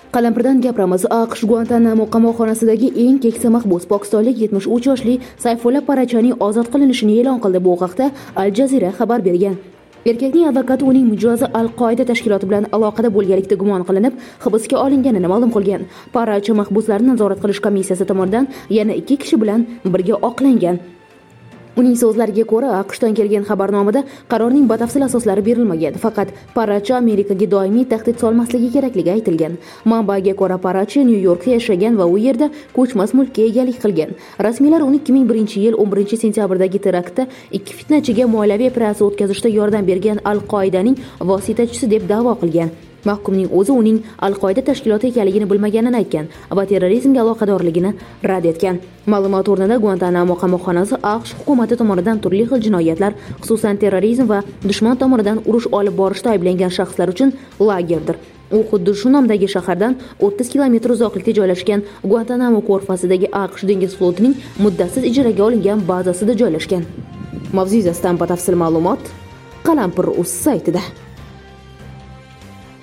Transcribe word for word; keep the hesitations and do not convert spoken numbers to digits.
Qalampirdan gapiramiz. AQSh Guantanamo qamoqxonasidagi eng keksa mahbus pokistonlik yetmish uch yoshli Sayfulla Parachaning ozod qilinishini e'lon qildi. Bu haqda Al Jazeera xabar bergan. Erkakning advokati uning mijozi Al-Qoida tashkiloti bilan aloqada bo'lganlikda gumon qilinib, hibsga olinganini ma'lum qilgan. Paracha mahbuslarni nazorat qilish komissiyasi tomonidan yana ikki kishi bilan birga oqlangan. Uning so'zlariga ko'ra, AQShdan kelgan xabarnomada qarorning batafsil asoslari berilmagan, faqat Paracha Amerikaga doimiy tahdid solmasligi kerakligi aytilgan. Manbaga ko'ra, Paracha Nyu-Yorkda yashagan va u yerda ko'chmas mulkka egalik qilgan. Rasmiylar uni ikki ming birinchi yil o'n birinchi sentyabrdagi teraktda ikki fitnachiga moliyaviy operatsiya o'tkazishda yordam bergan Al-Qoidaning vositachisi deb da'vo qilgan. Mahkumning o'zi uning Al-Qoida tashkiloti ekanligini bilmaganini aytgan va terrorizmga aloqadorligini rad etgan. Ma'lumot o'rnida Guantanamo qamoqxonasi AQSh hukumati tomonidan turli xil jinoyatlar, xususan terrorizm va dushman tomonidan urush olib borishda ayblangan shaxslar uchun lagerdir. U xuddi shu nomdagi shahardan o'ttiz kilometr uzoqlikda joylashgan Guantanamo ko'rfasidagi AQSh dengiz flotining muddatsiz ijaraga olingan bazasida joylashgan. Mavzu yuzasidan batafsil ma'lumot Qalampir.uz saytida.